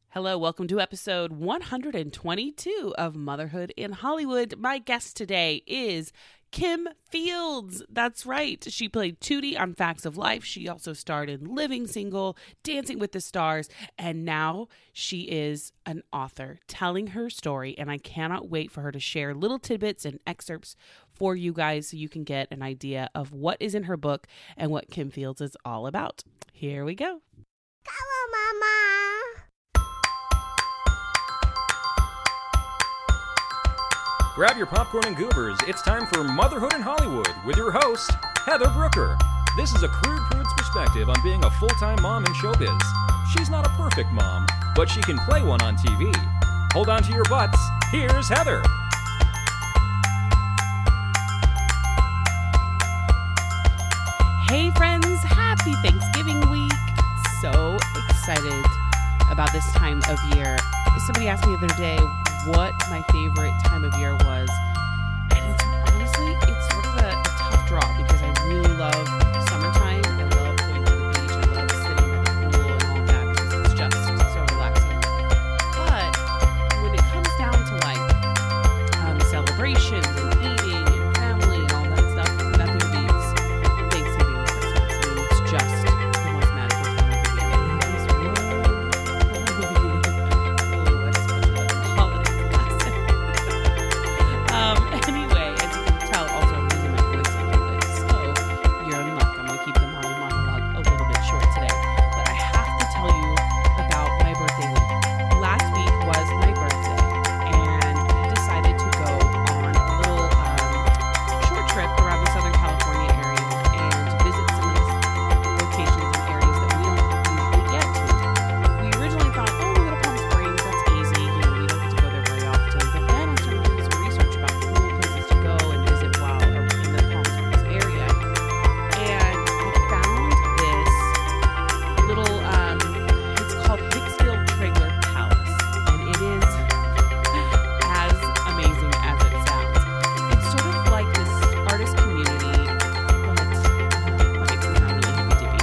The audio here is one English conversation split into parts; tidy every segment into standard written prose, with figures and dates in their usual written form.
Hello, welcome to episode 122 of Motherhood in Hollywood. My guest today is Kim Fields. That's right. She played Tootie on Facts of Life. She also starred in Living Single, Dancing with the Stars, and now she is an author telling her story, and I cannot wait for her to share little tidbits and excerpts for you guys so you can get an idea of what is in her book and what Kim Fields is all about. Here we go. Come on, Mama. Grab your popcorn and goobers. It's time for Motherhood in Hollywood with your host, Heather Brooker. This is a crude prude's perspective on being a full-time mom in showbiz. She's not a perfect mom, but she can play one on TV. Hold on to your butts. Here's Heather. Hey friends, happy Thanksgiving week. So excited about this time of year. Somebody asked me the other day what my favorite time of year was. And it's honestly, it's sort of a tough draw because I really love summertime. I love going to the beach. I love sitting at the pool and all that because it's just so relaxing. But when it comes down to like celebrations and eating and family and all that stuff, nothing beats Thanksgiving and Christmas. I mean, it's just the most magical time of the year. Anyway, as you can tell, also I'm losing my voice a little bit, so you're in luck. I'm going to keep the mommy monologue a little bit short today, but I have to tell you about my birthday week. Last week was my birthday, and we decided to go on a little short trip around the Southern California area and visit some of the locations and areas that we don't usually get to. We originally thought, oh, we'll go to Palm Springs, that's easy, we don't get to go there very often, but then I started doing some research about cool places to go and visit while in the Palm Springs area, and I found this little, it's called Hicksville Trailer Palace, and it is as amazing as it sounds. It's sort of like this artist community, but it makes it sound really hippy-dippy.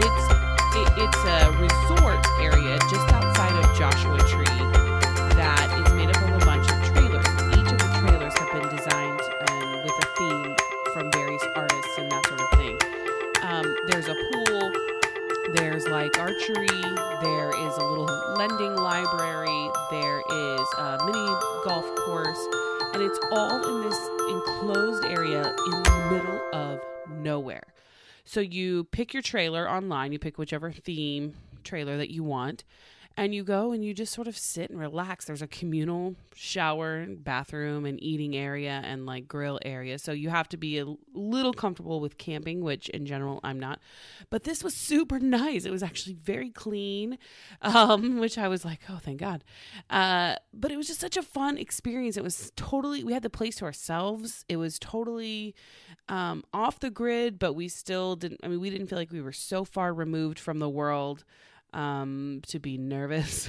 It's a resort area just outside of Joshua Tree that is made up of a bunch of trailers. Each of the trailers have been designed with a theme from various artists and that sort of thing. There's a pool, there's like archery, there is a little lending library, there is a mini golf course, and it's all in this enclosed area in the middle of nowhere. So you pick your trailer online, you pick whichever theme trailer that you want, and you go and you just sort of sit and relax. There's a communal shower, bathroom, and eating area and like grill area. So you have to be a little comfortable with camping, which in general I'm not. But this was super nice. It was actually very clean, which I was like, oh, thank God. But it was just such a fun experience. It was totally, we had the place to ourselves. It was totally off the grid, but we still didn't, I mean, we didn't feel like we were so far removed from the world to be nervous.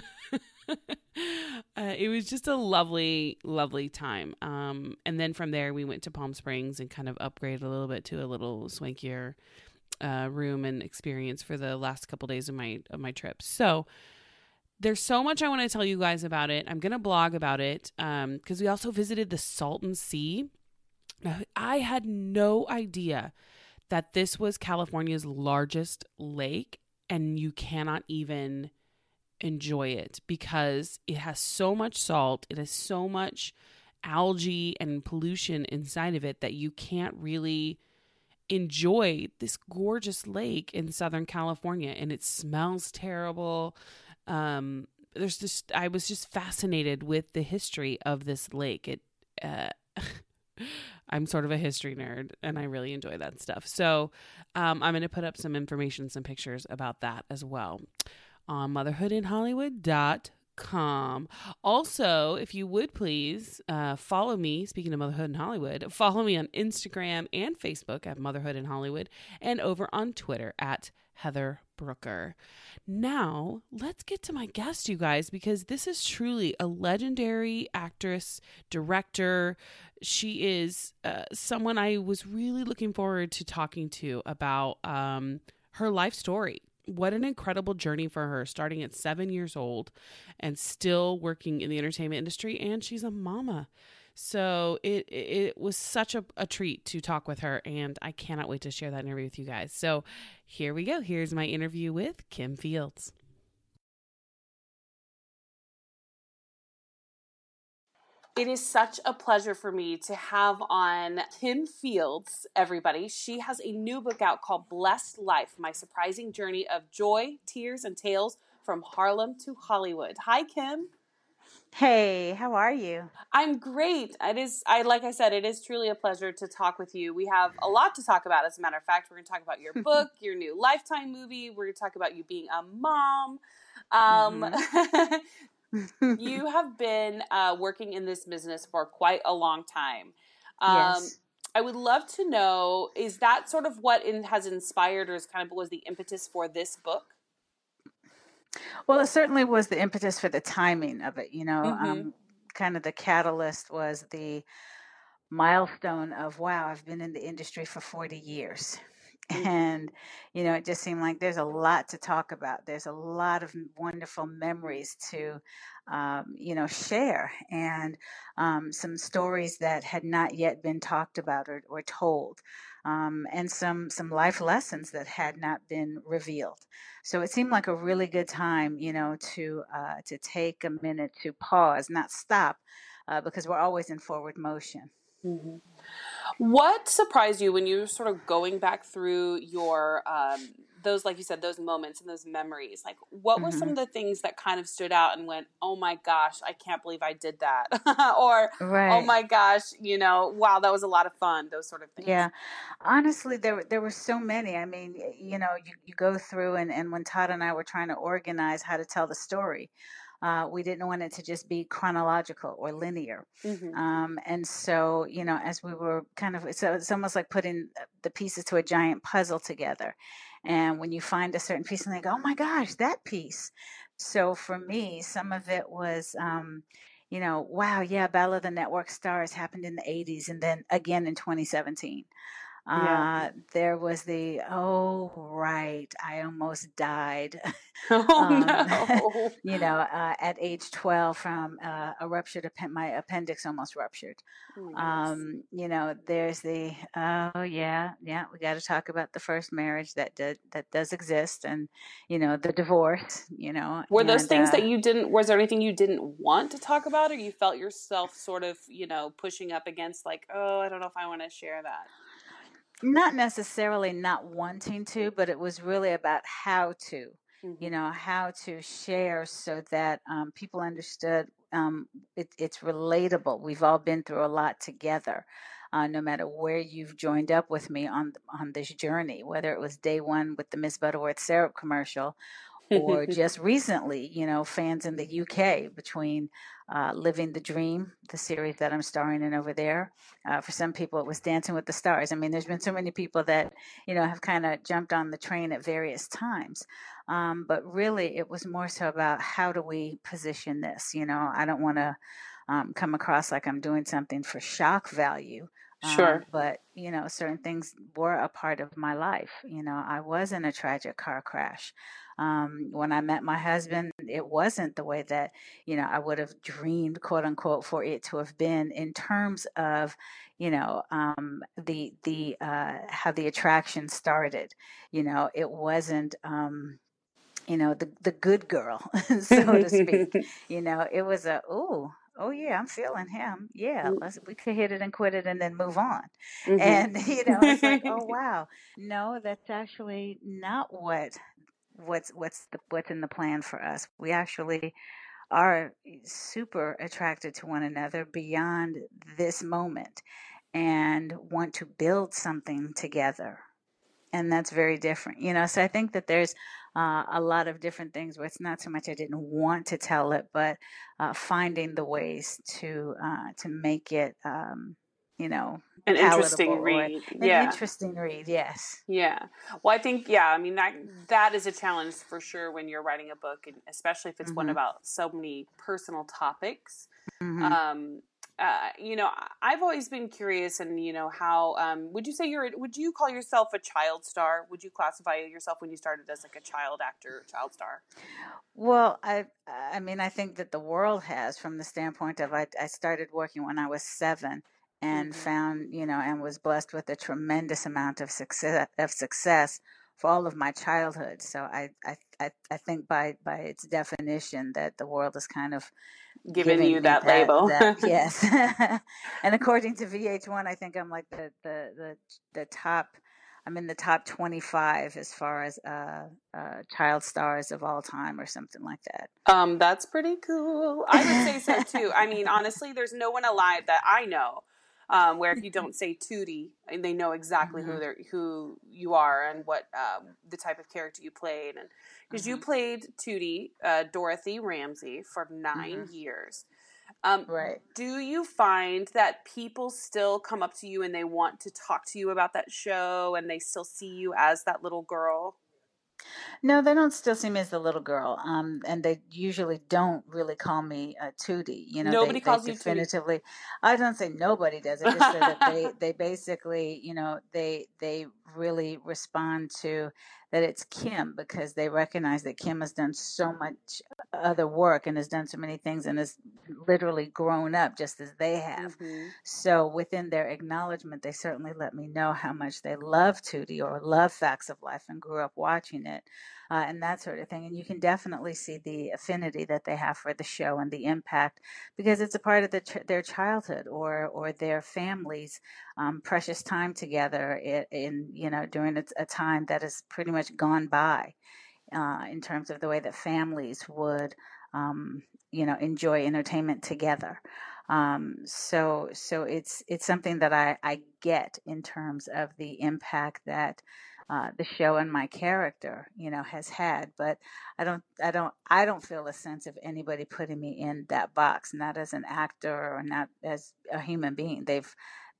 It was just a lovely, lovely time. And then from there we went to Palm Springs and kind of upgraded a little bit to a little swankier room and experience for the last couple days of my trip. So there's so much I want to tell you guys about it. I'm going to blog about it because we also visited the Salton Sea. Now, I had no idea that this was California's largest lake, and you cannot even enjoy it because it has so much salt, it has so much algae and pollution inside of it that you can't really enjoy this gorgeous lake in Southern California, and it smells terrible. I was just fascinated with the history of this lake. I'm sort of a history nerd and I really enjoy that stuff. So I'm going to put up some information, some pictures about that as well on motherhoodinhollywood.com. Also, if you would please follow me, speaking of Motherhood in Hollywood, follow me on Instagram and Facebook at Motherhood in Hollywood and over on Twitter at Heather Brooker. Now, let's get to my guest, you guys, because this is truly a legendary actress, director. She is someone I was really looking forward to talking to about her life story. what an incredible journey for her, starting at 7 years old and still working in the entertainment industry. And she's a mama. So it was such a treat to talk with her, and I cannot wait to share that interview with you guys. So here we go. Here's my interview with Kim Fields. It is such a pleasure for me to have on Kim Fields, everybody. She has a new book out called Blessed Life, My Surprising Journey of Joy, Tears, and Tales from Harlem to Hollywood. Hi, Kim. Hey, how are you? I'm great. Like I said, it is truly a pleasure to talk with you. We have a lot to talk about. As a matter of fact, we're going to talk about your book, your new Lifetime movie. We're going to talk about you being a mom. You have been working in this business for quite a long time. Yes. I would love to know, is that sort of what has inspired or is kind of was the impetus for this book? Well, it certainly was the impetus for the timing of it. Mm-hmm. Kind of the catalyst was the milestone of, wow, I've been in the industry for 40 years. And, it just seemed like there's a lot to talk about. There's a lot of wonderful memories to, share, and some stories that had not yet been talked about or told, and some life lessons that had not been revealed. So it seemed like a really good time, to take a minute to pause, not stop, because we're always in forward motion. Mm-hmm. What surprised you when you were sort of going back through your, those, like you said, those moments and those memories? Like, what were some of the things that kind of stood out and went, oh my gosh, I can't believe I did that. Or, Right. oh my gosh, wow, that was a lot of fun, those sort of things. Yeah. Honestly, there were so many. I mean, you go through, and when Todd and I were trying to organize how to tell the story, we didn't want it to just be chronological or linear. And so, as we were it's almost like putting the pieces to a giant puzzle together. And when you find a certain piece and they go, oh my gosh, that piece. So for me, some of it was, wow, yeah, Battle of the Network Stars happened in the 80s and then again in 2017. Yeah. There was oh, right, I almost died. Oh, no. At age 12 from a ruptured, my appendix almost ruptured. Oh my goodness. There's oh yeah, we got to talk about the first marriage that does exist, and, the divorce, Were those and, things that was there anything you didn't want to talk about, or you felt yourself sort of, pushing up against like, oh, I don't know if I want to share that? not necessarily not wanting to, but it was really about how to, how to share so that people understood it's relatable. We've all been through a lot together. No matter where you've joined up with me on this journey, whether it was day one with the Miss Butterworth syrup commercial, or just recently, fans in the UK between Living the Dream, the series that I'm starring in over there. For some people, it was Dancing with the Stars. I mean, there's been so many people that, have kind of jumped on the train at various times. But really, it was more so about how do we position this? I don't want to come across like I'm doing something for shock value. Sure. But, certain things were a part of my life. I was in a tragic car crash. When I met my husband, it wasn't the way that, I would have dreamed, quote unquote, for it to have been in terms of, the how the attraction started. It wasn't, the good girl, so to speak. It was oh yeah, I'm feeling him. Yeah, we could hit it and quit it and then move on. And it's like, oh wow, no, that's actually not what's in the plan for us. We actually are super attracted to one another beyond this moment and want to build something together. And that's very different, so I think that there's a lot of different things where it's not so much I didn't want to tell it, but finding the ways to make it an interesting palatable or read. an Yeah. interesting read. Yes. Yeah. Well, I think, I mean, that is a challenge for sure when you're writing a book, and especially if it's one about so many personal topics. I've always been curious, and how would you call yourself a child star? Would you classify yourself when you started as like a child actor, child star? Well, I mean, I think that the world has, from the standpoint of I started working when I was 7 and found, and was blessed with a tremendous amount of success for all of my childhood. So I think by its definition that the world is kind of Giving giving you me that label. yes. And according to VH1, I think I'm like the top. I'm in the top 25 as far as child stars of all time or something like that. That's pretty cool. I would say so too. I mean, honestly, there's no one alive that I know where if you don't say Tootie, they know exactly who you are and what the type of character you played. And because you played Tootie, Dorothy Ramsey, for 9 years. Right. Do you find that people still come up to you and they want to talk to you about that show and they still see you as that little girl? No, they don't still see me as the little girl. And they usually don't really call me Tootie. Nobody They calls you Tootie. definitively. I don't say nobody does. I just say that they basically, they really respond to that it's Kim, because they recognize that Kim has done so much other work and has done so many things and has literally grown up just as they have. So within their acknowledgement, they certainly let me know how much they love Tootie or love Facts of Life and grew up watching it. And that sort of thing. And you can definitely see the affinity that they have for the show and the impact, because it's a part of their childhood or their family's precious time together during a time that has pretty much gone by in terms of the way that families would, enjoy entertainment together. So it's something that I get in terms of the impact that the show and my character, has had. But I don't feel a sense of anybody putting me in that box, not as an actor or not as a human being. They've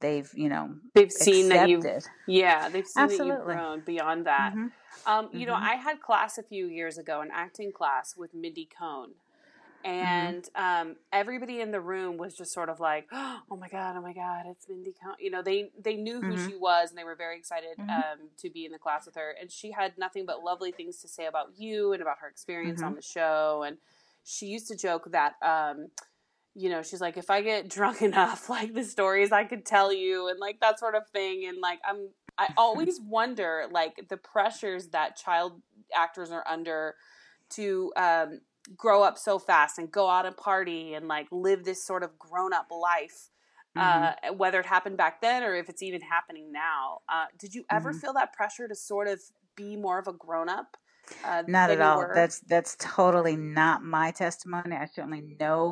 seen that you've accepted. they've seen that you've Absolutely. grown beyond that. I had class a few years ago, an acting class with Mindy Cohn. And everybody in the room was just sort of like, oh my God, it's Mindy Cohn. They knew who she was, and they were very excited to be in the class with her. And she had nothing but lovely things to say about you and about her experience on the show. And she used to joke that, she's like, if I get drunk enough, like the stories I could tell you and like that sort of thing. And like, I always wonder, like, the pressures that child actors are under to grow up so fast and go out and party and like live this sort of grown-up life, whether it happened back then or if it's even happening now. Did you ever feel that pressure to sort of be more of a grown-up? Not at all. That's totally not my testimony. I certainly know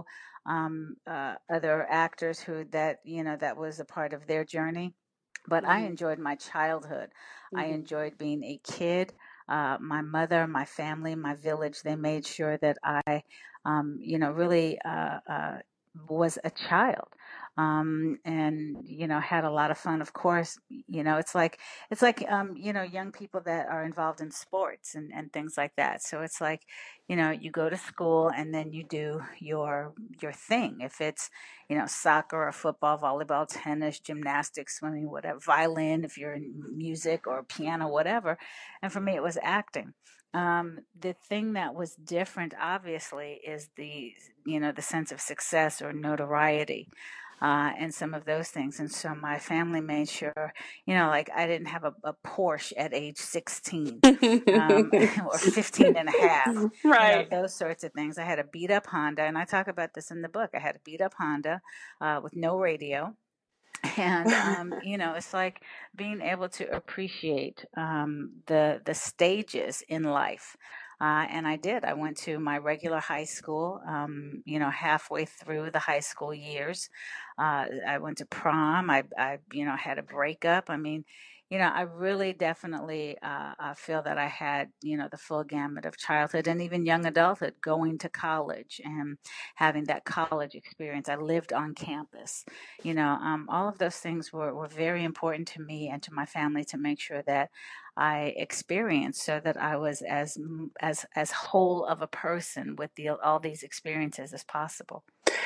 other actors that was a part of their journey. But I enjoyed my childhood. I enjoyed being a kid. My mother, my family, my village, they made sure that I, really was a child. And, had a lot of fun. Of course, it's like, young people that are involved in sports and things like that. So it's like, you go to school and then you do your thing. If it's, soccer or football, volleyball, tennis, gymnastics, swimming, whatever, violin, if you're in music or piano, whatever. And for me, it was acting. The thing that was different, obviously, is the sense of success or notoriety. And some of those things. And so my family made sure, like I didn't have a Porsche at age 16 or 15 and a half, right. Those sorts of things. I had a beat up Honda, and I talk about this in the book. I had a beat up Honda with no radio. And, it's like being able to appreciate the stages in life. And I did. I went to my regular high school, halfway through the high school years. I went to prom. I had a breakup. I mean, I really definitely feel that I had, the full gamut of childhood and even young adulthood, going to college and having that college experience. I lived on campus. All of those things were very important to me and to my family to make sure that I experienced, so that I was as whole of a person with all these experiences as possible.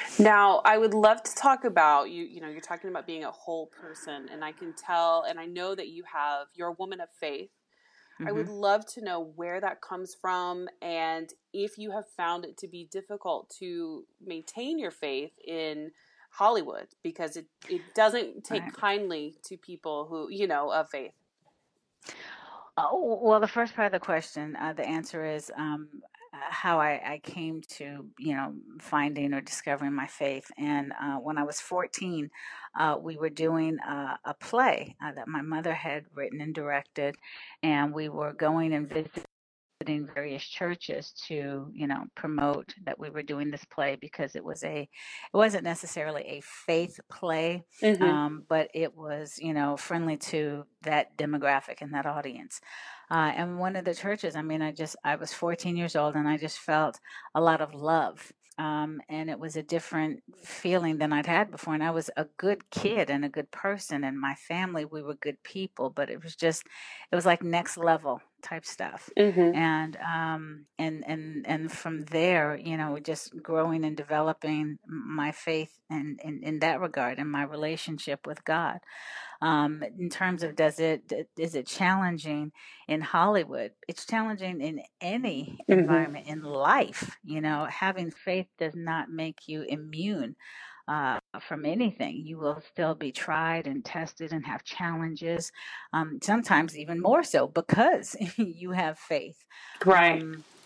Now, I would love to talk about you. You know, you're talking about being a whole person, and I can tell, and I know that you're a woman of faith. I would love to know where that comes from, and if you have found it to be difficult to maintain your faith in Hollywood, because it doesn't take Right. kindly to people who, of faith. Oh, well, the first part of the question, the answer is how I came to, finding or discovering my faith. And when I was 14, we were doing a play that my mother had written and directed, and we were going and visiting various churches to, promote that we were doing this play because it wasn't necessarily a faith play, Mm-hmm. but it was, friendly to that demographic and that audience. And one of the churches, I was 14 years old and I just felt a lot of love. And it was a different feeling than I'd had before. And I was a good kid and a good person, and my family, we were good people, but it was like next level type stuff. Mm-hmm. And from there, just growing and developing my faith in that regard and my relationship with God. In terms of is it challenging in Hollywood? It's challenging in any Mm-hmm. environment in life. Having faith does not make you immune from anything. You will still be tried and tested and have challenges, sometimes even more so because you have faith. Right.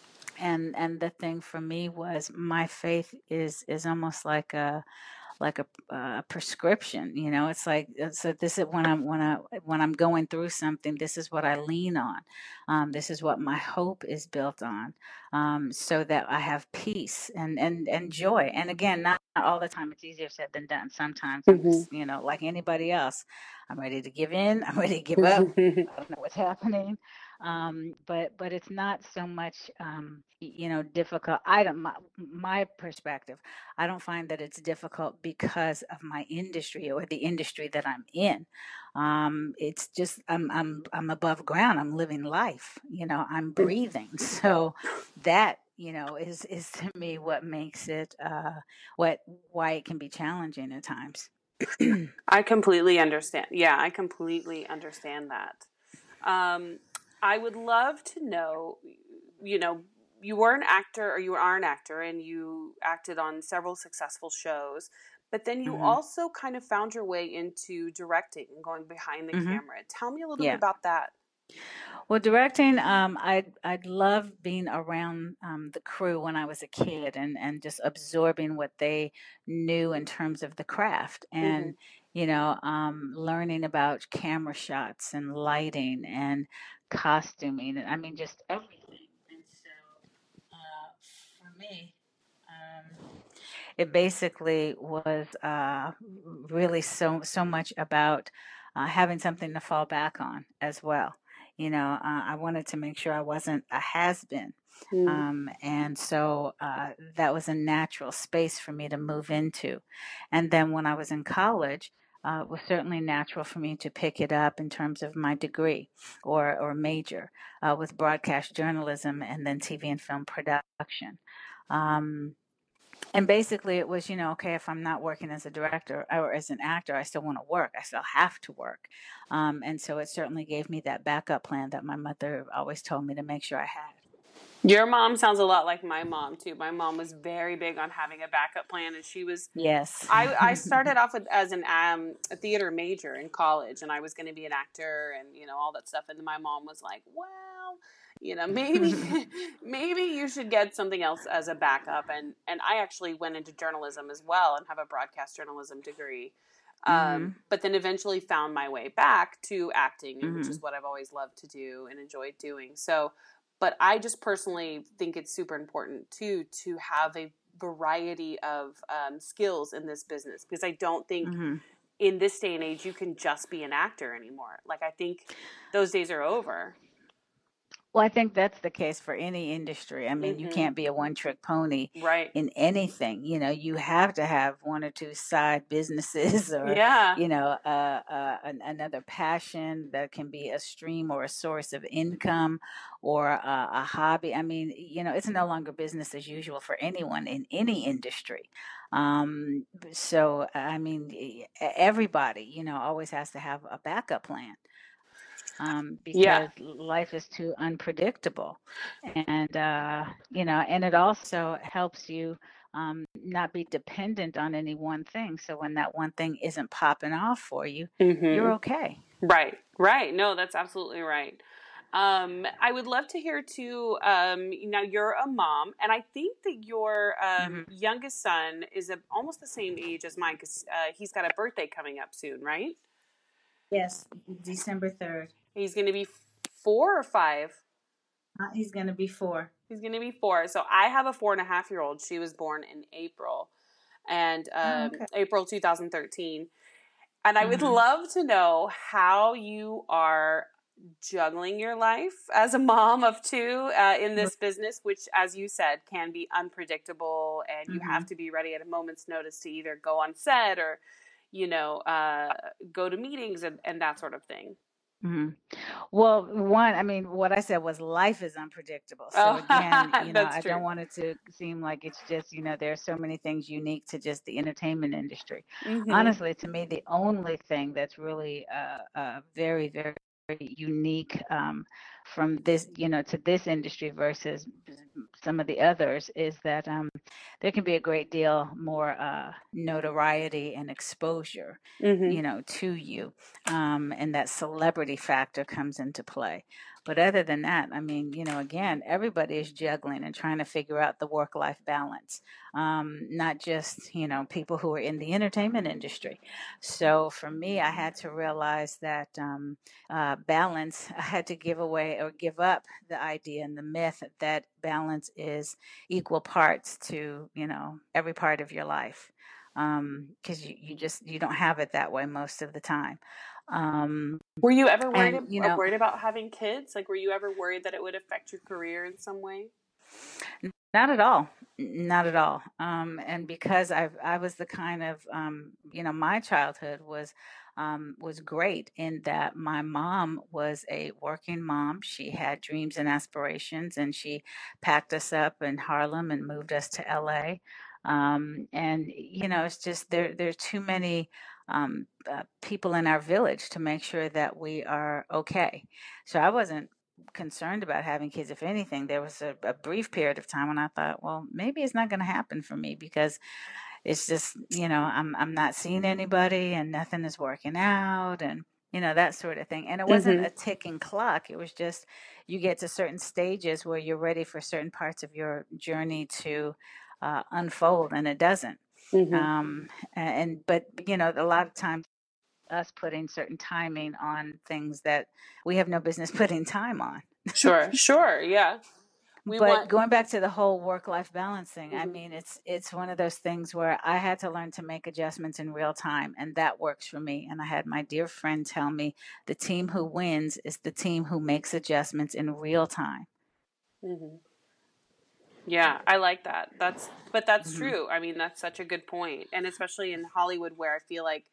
And the thing for me was my faith is almost like a prescription. It's like, so this is when I'm going through something, this is what I lean on. This is what my hope is built on, so that I have peace and joy. And again, not all the time. It's easier said than done. Sometimes I'm Mm-hmm. just, like anybody else, I'm ready to give in. I'm ready to give up. I don't know what's happening. But it's not so much, difficult. My perspective, I don't find that it's difficult because of my industry or the industry that I'm in. It's just I'm above ground. I'm living life. I'm breathing. So that, is to me what makes it why it can be challenging at times. I completely understand. Yeah, I completely understand that. Um, I would love to know, you know, you were an actor, or you are an actor, and you acted on several successful shows, but then you hmm also kind of found your way into directing and going behind the hmm camera. Tell me a little bit Yeah. about that. Well, directing, I'd love being around the crew when I was a kid and just absorbing what they knew in terms of the craft Mm-hmm. and learning about camera shots and lighting and costuming and just everything. And so for me, it basically was really so much about having something to fall back on as well. I wanted to make sure I wasn't a has been. And so that was a natural space for me to move into. And then when I was in college, it was certainly natural for me to pick it up in terms of my degree or major with broadcast journalism and then TV and film production. Um, and basically, it was, okay, if I'm not working as a director or as an actor, I still want to work. I still have to work. And so it certainly gave me that backup plan that my mother always told me to make sure I had. Your mom sounds a lot like my mom too. My mom was very big on having a backup plan, and she was. Yes. I started off as a theater major in college, and I was going to be an actor and all that stuff. And my mom was like, "Well, maybe maybe you should get something else as a backup." And I actually went into journalism as well and have a broadcast journalism degree. hmm But then eventually found my way back to acting, and which hmm is what I've always loved to do and enjoyed doing. So, but I just personally think it's super important too to have a variety of skills in this business, because I don't think hmm in this day and age you can just be an actor anymore. Like, I think those days are over. Well, I think that's the case for any industry. I mean, you Mm-hmm. can't be a one-trick pony Right. in anything. You have to have one or two side businesses or, Yeah. another passion that can be a stream or a source of income or a hobby. I mean, it's no longer business as usual for anyone in any industry. So, I mean, everybody, always has to have a backup plan Yeah. because life is too unpredictable. And, and it also helps you not be dependent on any one thing. So when that one thing isn't popping off for you, Mm-hmm. you're okay. Right. Right. No, that's absolutely right. I would love to hear too. Now you're a mom, and I think that your Hmm. youngest son is almost the same age as mine because he's got a birthday coming up soon, right? Yes, December 3rd. He's going to be 4 or 5. He's going to be 4. He's going to be 4. So I have a 4.5-year-old. She was born in April, and Oh, okay. April 2013. And I would Hmm. love to know how you are juggling your life as a mom of 2 in this business, which, as you said, can be unpredictable, and you have Hmm. to be ready at a moment's notice to either go on set or, go to meetings and that sort of thing. Hmm. Well, I mean, what I said was life is unpredictable. So Oh, again, that's I don't true. want it to seem like it's just, there's so many things unique to just the entertainment industry. Mm-hmm. Honestly, to me, the only thing that's really very, very unique from this, to this industry versus some of the others is that there can be a great deal more notoriety and exposure, Mm-hmm. to you, and that celebrity factor comes into play. But other than that, I mean, again, everybody is juggling and trying to figure out the work-life balance. Not just, people who are in the entertainment industry. So for me, I had to realize that balance, I had to give away or give up the idea and the myth that balance is equal parts to, every part of your life. Because you don't have it that way most of the time. Um, Were you ever and, worried about having kids? Like, were you ever worried that it would affect your career in some way? not at all. Not at all. And because I was the kind of, my childhood was great in that my mom was a working mom. She had dreams and aspirations, and she packed us up in Harlem and moved us to LA. And it's just there's too many people in our village to make sure that we are okay. So I wasn't concerned about having kids. If anything, there was a brief period of time when I thought, well, maybe it's not going to happen for me because it's just, I'm not seeing anybody and nothing is working out and that sort of thing. And it wasn't Mm-hmm. a ticking clock. It was just you get to certain stages where you're ready for certain parts of your journey to unfold, and it doesn't. Mm-hmm. But a lot of times us putting certain timing on things that we have no business putting time on. Sure. Sure. Yeah. We But want. going back to the whole work-life balance thing, I Mm-hmm. mean, it's one of those things where I had to learn to make adjustments in real time, and that works for me. And I had my dear friend tell me the team who wins is the team who makes adjustments in real time. Mm-hmm. Yeah, I like that. That's Hmm. true. I mean, that's such a good point. And especially in Hollywood where I feel like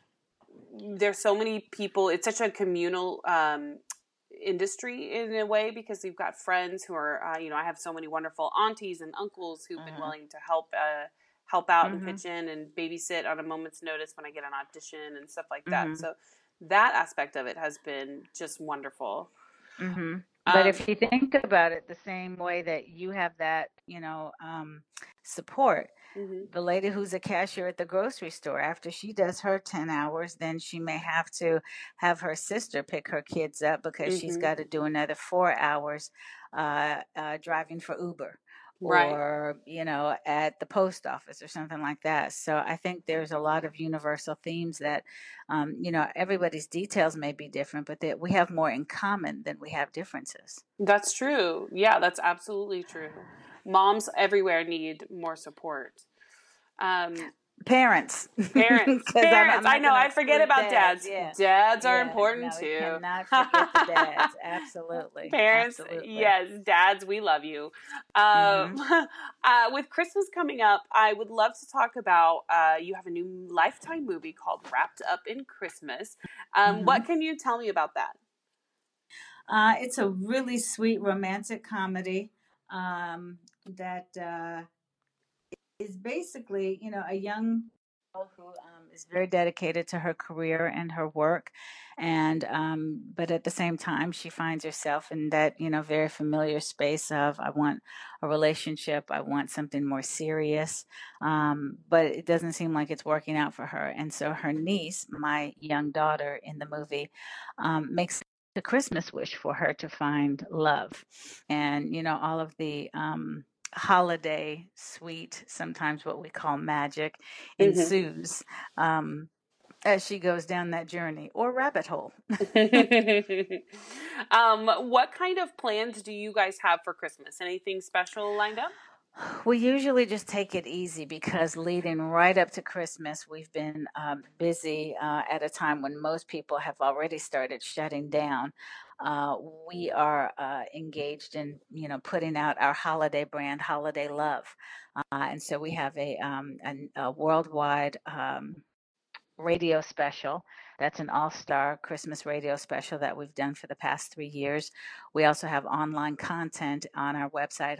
there's so many people, it's such a communal industry in a way because you've got friends who are I have so many wonderful aunties and uncles who've been Hmm. willing to help out and Hmm. pitch in and babysit on a moment's notice when I get an audition and stuff like that. Hmm. So that aspect of it has been just wonderful. Hmm. But Um, if you think about it the same way that you have that, support, mhm, the lady who's a cashier at the grocery store, after she does her 10 hours, then she may have to have her sister pick her kids up because she's mhm, got to do another 4 hours driving for Uber right. or, at the post office or something like that. So I think there's a lot of universal themes that, everybody's details may be different, but that we have more in common than we have differences. That's true. Yeah, that's absolutely true. Moms everywhere need more support. Um, Parents. Parents. 'Cause Parents. I'm I not know. gonna I forget exclude about dads. Yeah. Dads are Yeah. important No, we too. cannot forget the dads. Absolutely. Parents, Absolutely. yes, dads, we love you. With Christmas coming up, I would love to talk about, you have a new Lifetime movie called Wrapped Up in Christmas. What can you tell me about that? It's a really sweet romantic comedy that is basically, a young girl who is very dedicated to her career and her work, and but at the same time, she finds herself in that very familiar space of I want a relationship, I want something more serious, but it doesn't seem like it's working out for her, and so her niece, my young daughter in the movie, makes a Christmas wish for her to find love, and all of the holiday sweet, sometimes what we call magic, ensues as she goes down that journey or rabbit hole. What kind of plans do you guys have for Christmas? Anything special lined up? We usually just take it easy because leading right up to Christmas, we've been busy at a time when most people have already started shutting down. We are engaged in, putting out our holiday brand, Holiday Love, and so we have a worldwide radio special. That's an all-star Christmas radio special that we've done for the past 3 years. We also have online content on our website,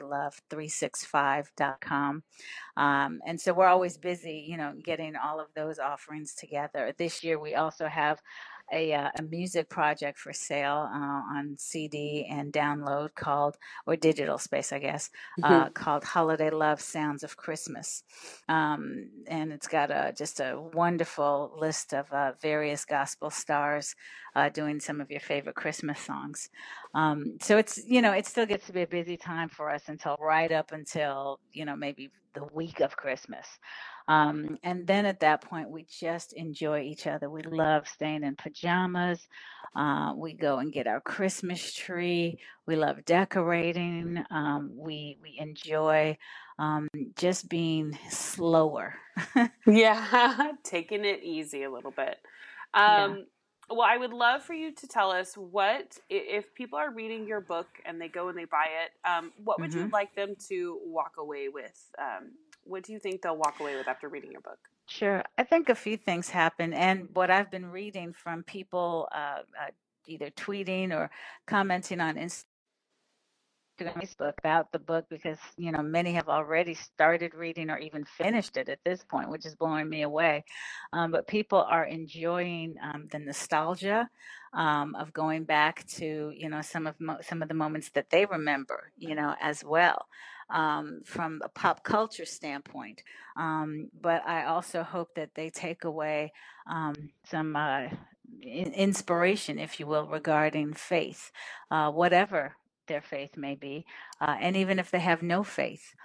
holidaylove365.com. And so we're always busy, getting all of those offerings together. This year, we also have a music project for sale on CD and download or digital space, I guess, called Holiday Love Sounds of Christmas. And it's got just a wonderful list of various gospel stars doing some of your favorite Christmas songs. So it still gets to be a busy time for us right up until, maybe the week of Christmas. And then at that point, we just enjoy each other. We love staying in pajamas. We go and get our Christmas tree. We love decorating. We enjoy just being slower. Yeah, taking it easy a little bit. Yeah. Well, I would love for you to tell us if people are reading your book and they go and they buy it, what would you like them to walk away with? What do you think they'll walk away with after reading your book? Sure. I think a few things happen. And what I've been reading from people either tweeting or commenting on Instagram, Facebook about the book, because many have already started reading or even finished it at this point, which is blowing me away. But people are enjoying the nostalgia of going back to some of the moments that they remember, as well, from a pop culture standpoint. But I also hope that they take away some inspiration, if you will, regarding faith, whatever their faith may be, and even if they have no faith,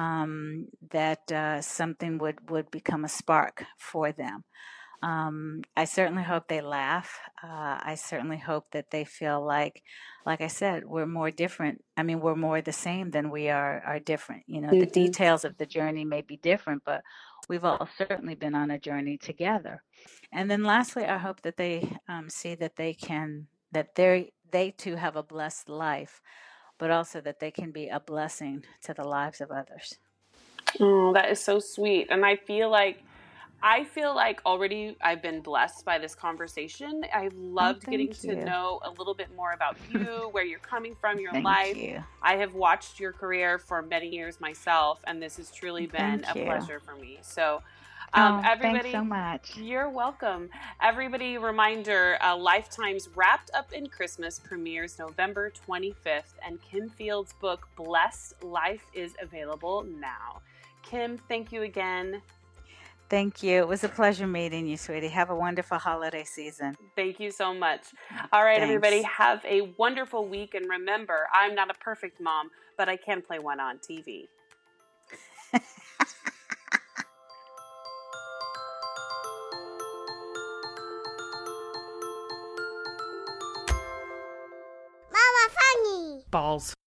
that something would become a spark for them. I certainly hope they laugh. I certainly hope that they feel like I said, we're more different. I mean, we're more the same than we are different. The details of the journey may be different, but we've all certainly been on a journey together. And then lastly, I hope that they see that they too have a blessed life, but also that they can be a blessing to the lives of others. Oh, that is so sweet. And I feel like already I've been blessed by this conversation. I've loved getting to know a little bit more about you, where you're coming from, your life. You. I have watched your career for many years myself, and this has truly been a pleasure for me. So everybody, thanks so much. You're welcome. Everybody, reminder, Lifetime's Wrapped Up in Christmas premieres November 25th, and Kim Field's book, Blessed Life, is available now. Kim, thank you again. Thank you. It was a pleasure meeting you, sweetie. Have a wonderful holiday season. Thank you so much. All right, everybody, have a wonderful week. And remember, I'm not a perfect mom, but I can play one on TV. Mama, funny. Balls.